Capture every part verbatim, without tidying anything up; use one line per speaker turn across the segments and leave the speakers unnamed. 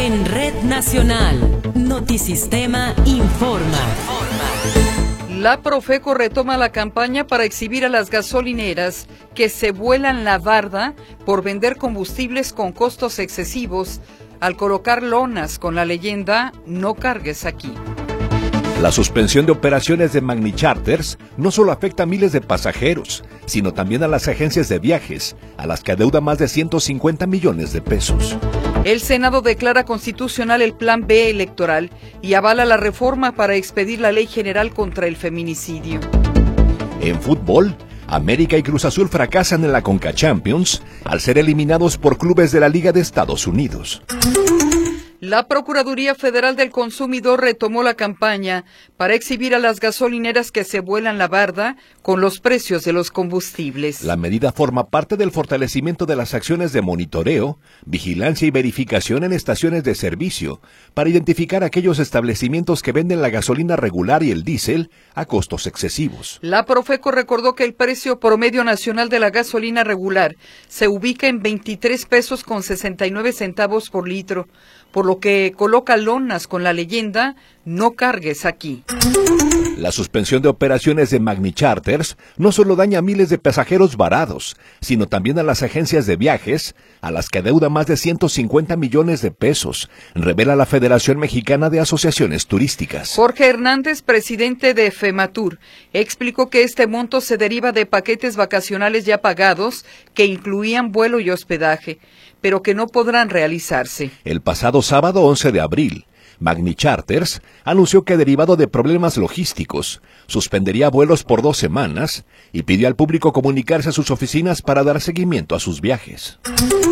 En Red Nacional, Notisistema informa.
La Profeco retoma la campaña para exhibir a las gasolineras que se vuelan la barda por vender combustibles con costos excesivos al colocar lonas con la leyenda "No cargues aquí".
La suspensión de operaciones de Magni Charters no solo afecta a miles de pasajeros, sino también a las agencias de viajes, a las que adeuda más de ciento cincuenta millones de pesos.
El Senado declara constitucional el Plan B electoral y avala la reforma para expedir la Ley General contra el Feminicidio.
En fútbol, América y Cruz Azul fracasan en la Conca Champions al ser eliminados por clubes de la Liga de Estados Unidos.
La Procuraduría Federal del Consumidor retomó la campaña para exhibir a las gasolineras que se vuelan la barda con los precios de los combustibles.
La medida forma parte del fortalecimiento de las acciones de monitoreo, vigilancia y verificación en estaciones de servicio para identificar aquellos establecimientos que venden la gasolina regular y el diésel a costos excesivos.
La Profeco recordó que el precio promedio nacional de la gasolina regular se ubica en veintitrés pesos con sesenta y nueve centavos por litro, por lo que coloca lonas con la leyenda "No cargues aquí".
La suspensión de operaciones de Magni Charters no solo daña a miles de pasajeros varados, sino también a las agencias de viajes, a las que adeuda más de ciento cincuenta millones de pesos, revela la Federación Mexicana de Asociaciones Turísticas.
Jorge Hernández, presidente de FEMATUR, explicó que este monto se deriva de paquetes vacacionales ya pagados que incluían vuelo y hospedaje, pero que no podrán realizarse.
El pasado sábado once de abril, Magni Charters anunció que, derivado de problemas logísticos, suspendería vuelos por dos semanas y pidió al público comunicarse a sus oficinas para dar seguimiento a sus viajes.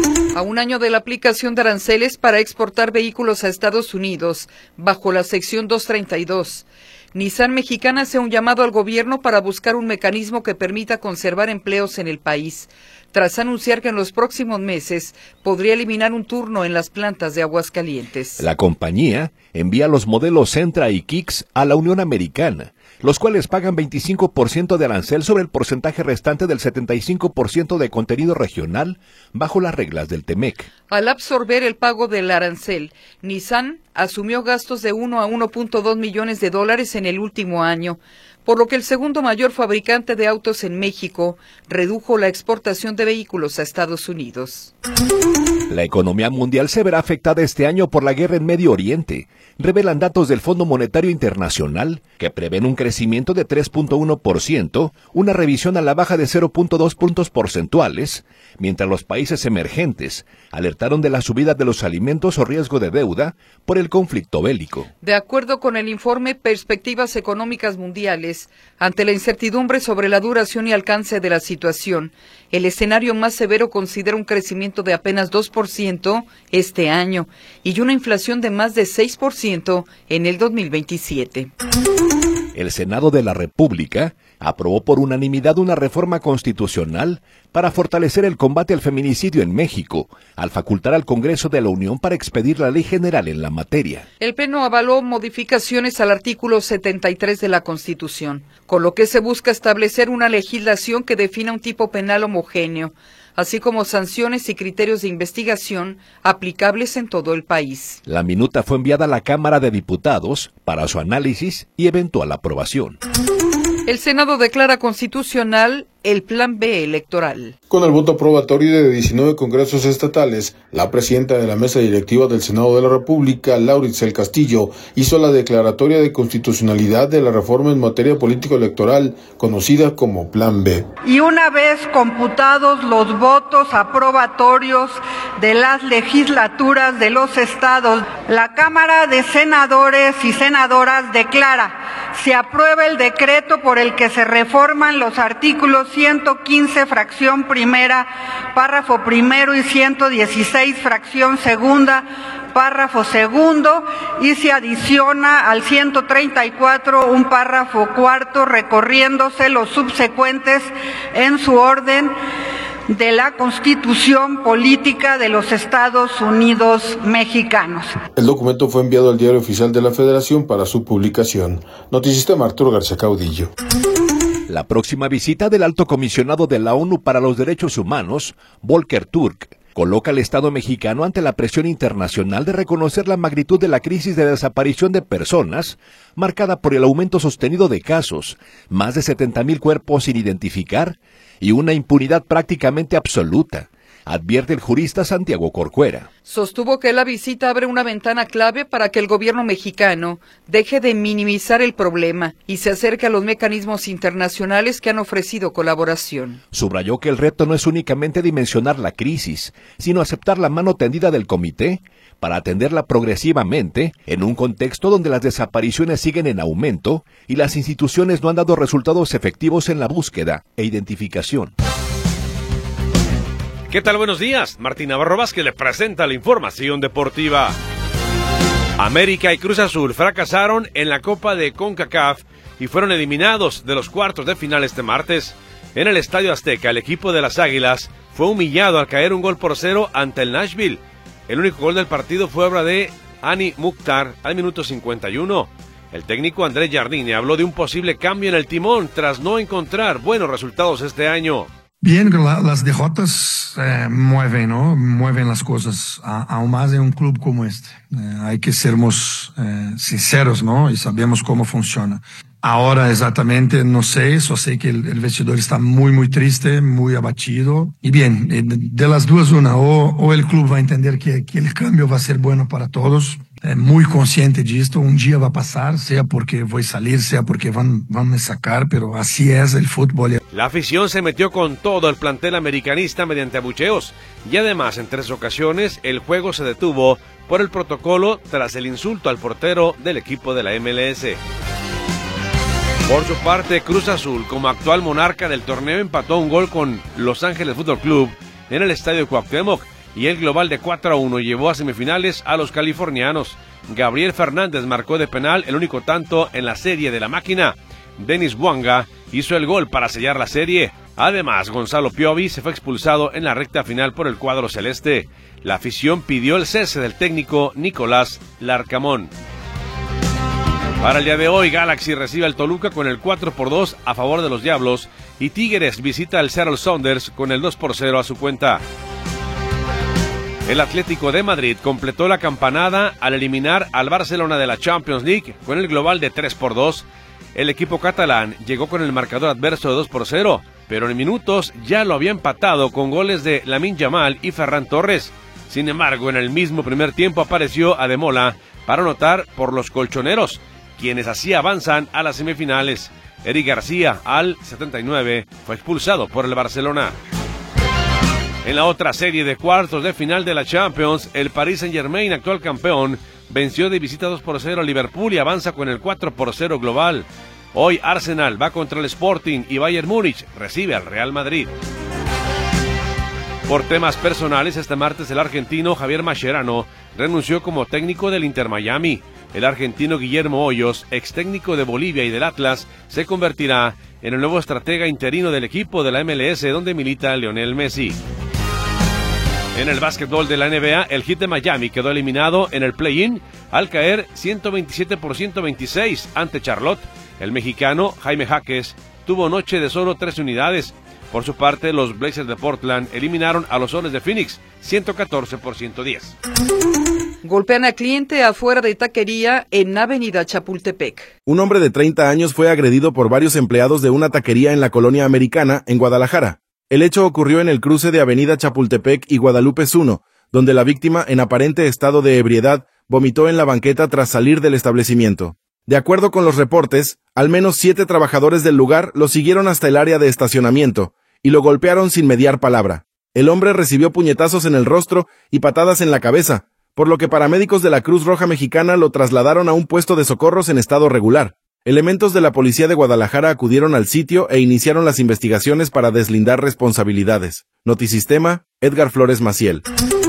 A un año de la aplicación de aranceles para exportar vehículos a Estados Unidos, bajo la sección doscientos treinta y dos, Nissan Mexicana hace un llamado al gobierno para buscar un mecanismo que permita conservar empleos en el país, tras anunciar que en los próximos meses podría eliminar un turno en las plantas de Aguascalientes.
La compañía envía los modelos Sentra y Kicks a la Unión Americana, los cuales pagan veinticinco por ciento de arancel sobre el porcentaje restante del setenta y cinco por ciento de contenido regional bajo las reglas del TEMEC.
Al absorber el pago del arancel, Nissan asumió gastos de uno a uno punto dos millones de dólares en el último año, por lo que el segundo mayor fabricante de autos en México redujo la exportación de vehículos a Estados Unidos.
La economía mundial se verá afectada este año por la guerra en Medio Oriente, revelan datos del Fondo Monetario Internacional, que prevén un crecimiento de tres punto uno por ciento, una revisión a la baja de cero punto dos puntos porcentuales, mientras los países emergentes alertaron de la subida de los alimentos o riesgo de deuda por el conflicto bélico.
De acuerdo con el informe Perspectivas Económicas Mundiales, ante la incertidumbre sobre la duración y alcance de la situación, el escenario más severo considera un crecimiento de apenas dos por ciento este año y una inflación de más de seis por ciento en el dos mil veintisiete.
El Senado de la República aprobó por unanimidad una reforma constitucional para fortalecer el combate al feminicidio en México, al facultar al Congreso de la Unión para expedir la ley general en la materia.
El Pleno avaló modificaciones al artículo setenta y tres de la Constitución, con lo que se busca establecer una legislación que defina un tipo penal homogéneo, así como sanciones y criterios de investigación aplicables en todo el país.
La minuta fue enviada a la Cámara de Diputados para su análisis y eventual aprobación.
El Senado declara constitucional el Plan B electoral.
Con el voto aprobatorio de diecinueve congresos estatales, la presidenta de la mesa directiva del Senado de la República, Laurixel Castillo, hizo la declaratoria de constitucionalidad de la reforma en materia político-electoral, conocida como Plan B.
Y una vez computados los votos aprobatorios de las legislaturas de los estados, la Cámara de Senadores y Senadoras declara: se aprueba el decreto por el que se reforman los artículos ciento quince, fracción primera, párrafo primero y ciento dieciséis, fracción segunda, párrafo segundo, y se adiciona al ciento treinta y cuatro un párrafo cuarto, recorriéndose los subsecuentes en su orden de la Constitución Política de los Estados Unidos Mexicanos.
El documento fue enviado al Diario Oficial de la Federación para su publicación. Notisistema, Arturo García Caudillo.
La próxima visita del Alto Comisionado de la ONU para los Derechos Humanos, Volker Turk, coloca al Estado mexicano ante la presión internacional de reconocer la magnitud de la crisis de desaparición de personas, marcada por el aumento sostenido de casos, más de setenta mil cuerpos sin identificar y una impunidad prácticamente absoluta, advierte el jurista Santiago Corcuera.
Sostuvo que la visita abre una ventana clave para que el gobierno mexicano deje de minimizar el problema y se acerque a los mecanismos internacionales que han ofrecido colaboración.
Subrayó que el reto no es únicamente dimensionar la crisis, sino aceptar la mano tendida del comité para atenderla progresivamente en un contexto donde las desapariciones siguen en aumento y las instituciones no han dado resultados efectivos en la búsqueda e identificación.
¿Qué tal? Buenos días. Martín Navarro Vázquez le presenta la información deportiva. América y Cruz Azul fracasaron en la Copa de CONCACAF y fueron eliminados de los cuartos de final este martes. En el Estadio Azteca, el equipo de las Águilas fue humillado al caer un gol por cero ante el Nashville. El único gol del partido fue obra de Hani Mukhtar al minuto cincuenta y uno. El técnico Andrés Jardine habló de un posible cambio en el timón tras no encontrar buenos resultados este año.
Bien, la, las derrotas eh, mueven, ¿no? Mueven las cosas, a, aún más en un club como este. Eh, hay que sermos eh, sinceros, ¿no? Y sabemos cómo funciona. Ahora exactamente no sé, solo sé que el, el vestidor está muy, muy triste, muy abatido. Y bien, de, de las dos una, o, o el club va a entender que, que el cambio va a ser bueno para todos, é muito consciente disto, um dia vai passar, sea porque vou salir, sea porque van, van me sacar, pero así es el fútbol.
La afición se metió con todo el plantel americanista mediante abucheos y además en tres ocasiones el juego se detuvo por el protocolo tras el insulto al portero del equipo de la M L S. Por su parte, Cruz Azul, como actual monarca del torneo, empató un gol con Los Ángeles Fútbol Club en el estadio Cuauhtémoc, y el global de cuatro a uno llevó a semifinales a los californianos. Gabriel Fernández marcó de penal el único tanto en la serie de la máquina. Denis Bouanga hizo el gol para sellar la serie. Además, Gonzalo Piovi se fue expulsado en la recta final por el cuadro celeste. La afición pidió el cese del técnico Nicolás Larcamón. Para el día de hoy, Galaxy recibe al Toluca con el cuatro por dos a favor de los Diablos y Tigres visita al Seattle Sounders con el dos por cero a su cuenta. El Atlético de Madrid completó la campanada al eliminar al Barcelona de la Champions League con el global de tres por dos. El equipo catalán llegó con el marcador adverso de dos por cero, pero en minutos ya lo había empatado con goles de Lamine Yamal y Ferran Torres. Sin embargo, en el mismo primer tiempo apareció Ademola para anotar por los colchoneros, quienes así avanzan a las semifinales. Eric García, al setenta y nueve, fue expulsado por el Barcelona. En la otra serie de cuartos de final de la Champions, el Paris Saint-Germain, actual campeón, venció de visita dos por cero a Liverpool y avanza con el cuatro por cero global. Hoy Arsenal va contra el Sporting y Bayern Múnich recibe al Real Madrid. Por temas personales, este martes el argentino Javier Mascherano renunció como técnico del Inter Miami. El argentino Guillermo Hoyos, ex técnico de Bolivia y del Atlas, se convertirá en el nuevo estratega interino del equipo de la M L S donde milita Lionel Messi. En el básquetbol de la N B A, el Heat de Miami quedó eliminado en el play-in al caer ciento veintisiete por ciento veintiséis ante Charlotte. El mexicano Jaime Jaques tuvo noche de solo tres unidades. Por su parte, los Blazers de Portland eliminaron a los Soles de Phoenix ciento catorce por ciento diez.
Golpean a cliente afuera de taquería en Avenida Chapultepec.
Un hombre de treinta años fue agredido por varios empleados de una taquería en la colonia Americana, en Guadalajara. El hecho ocurrió en el cruce de Avenida Chapultepec y Guadalupe uno, donde la víctima, en aparente estado de ebriedad, vomitó en la banqueta tras salir del establecimiento. De acuerdo con los reportes, al menos siete trabajadores del lugar lo siguieron hasta el área de estacionamiento y lo golpearon sin mediar palabra. El hombre recibió puñetazos en el rostro y patadas en la cabeza, por lo que paramédicos de la Cruz Roja Mexicana lo trasladaron a un puesto de socorros en estado regular. Elementos de la policía de Guadalajara acudieron al sitio e iniciaron las investigaciones para deslindar responsabilidades. Notisistema, Edgar Flores Maciel.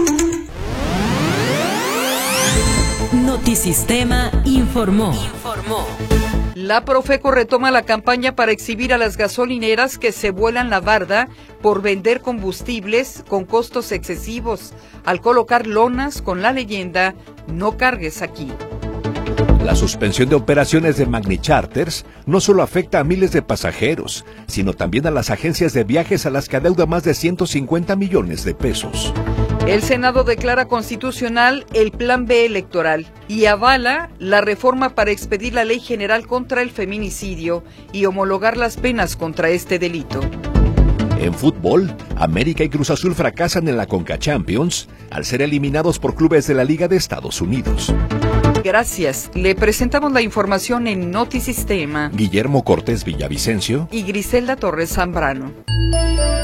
Notisistema informó. informó.
La Profeco retoma la campaña para exhibir a las gasolineras que se vuelan la barda por vender combustibles con costos excesivos, al colocar lonas con la leyenda "No cargues aquí".
La suspensión de operaciones de Magni Charters no solo afecta a miles de pasajeros, sino también a las agencias de viajes a las que adeuda más de ciento cincuenta millones de pesos.
El Senado declara constitucional el Plan B electoral y avala la reforma para expedir la Ley General contra el feminicidio y homologar las penas contra este delito.
En fútbol, América y Cruz Azul fracasan en la Conca Champions al ser eliminados por clubes de la Liga de Estados Unidos.
Gracias. Le presentamos la información en Notisistema.
Guillermo Cortés Villavicencio
y Griselda Torres Zambrano.